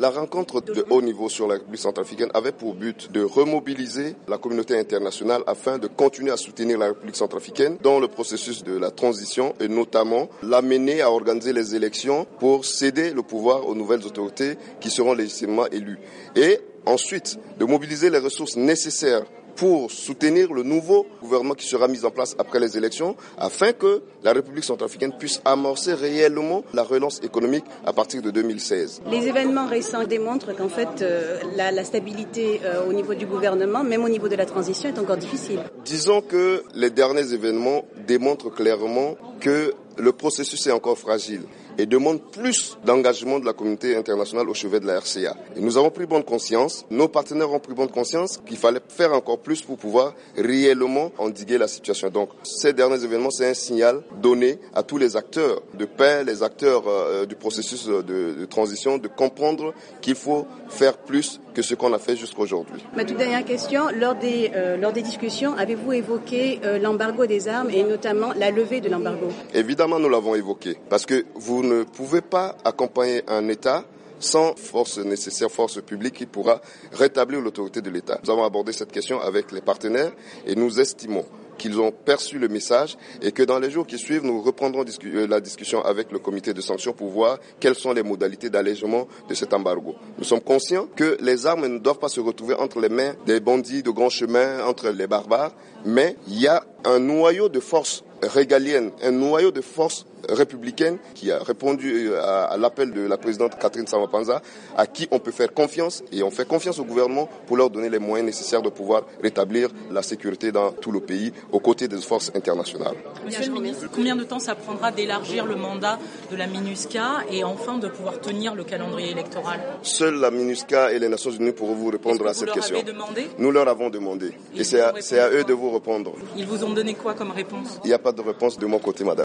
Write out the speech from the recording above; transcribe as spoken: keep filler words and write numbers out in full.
La rencontre de haut niveau sur la République centrafricaine avait pour but de remobiliser la communauté internationale afin de continuer à soutenir la République centrafricaine dans le processus de la transition et notamment l'amener à organiser les élections pour céder le pouvoir aux nouvelles autorités qui seront légitimement élues. Et ensuite, de mobiliser les ressources nécessaires pour soutenir le nouveau gouvernement qui sera mis en place après les élections, afin que la République centrafricaine puisse amorcer réellement la relance économique à partir de deux mille seize. Les événements récents démontrent qu'en fait, euh, la, la stabilité euh, au niveau du gouvernement, même au niveau de la transition, est encore difficile. Disons que les derniers événements démontrent clairement que le processus est encore fragile et demande plus d'engagement de la communauté internationale au chevet de la R C A. Et nous avons pris bonne conscience, nos partenaires ont pris bonne conscience qu'il fallait faire encore plus pour pouvoir réellement endiguer la situation. Donc ces derniers événements, c'est un signal donné à tous les acteurs de paix, les acteurs euh, du processus de, de transition, de comprendre qu'il faut faire plus que ce qu'on a fait jusqu'à aujourd'hui. Ma toute dernière question, lors des, euh, lors des discussions, avez-vous évoqué euh, l'embargo des armes et notamment la levée de l'embargo? Évidemment, nous l'avons évoqué parce que vous ne pouvez pas accompagner un État sans force nécessaire, force publique qui pourra rétablir l'autorité de l'État. Nous avons abordé cette question avec les partenaires et nous estimons qu'ils ont perçu le message et que dans les jours qui suivent, nous reprendrons discu- la discussion avec le comité de sanctions pour voir quelles sont les modalités d'allègement de cet embargo. Nous sommes conscients que les armes ne doivent pas se retrouver entre les mains des bandits de grand chemin, entre les barbares, mais il y a un noyau de force régalienne, un noyau de force républicaine qui a répondu à, à l'appel de la présidente Catherine Samba-Panza, à qui on peut faire confiance et on fait confiance au gouvernement pour leur donner les moyens nécessaires de pouvoir rétablir la sécurité dans tout le pays aux côtés des forces internationales. Monsieur le ministre, combien de temps ça prendra d'élargir le mandat de la MINUSCA et enfin de pouvoir tenir le calendrier électoral? Seule la MINUSCA et les Nations Unies pourront vous répondre à cette question. Vous leur avez demandé? Nous leur avons demandé. Et c'est à, c'est à eux de vous répondre. Ils vous ont donné quoi comme réponse? Il n'y a pas de réponse de mon côté, madame.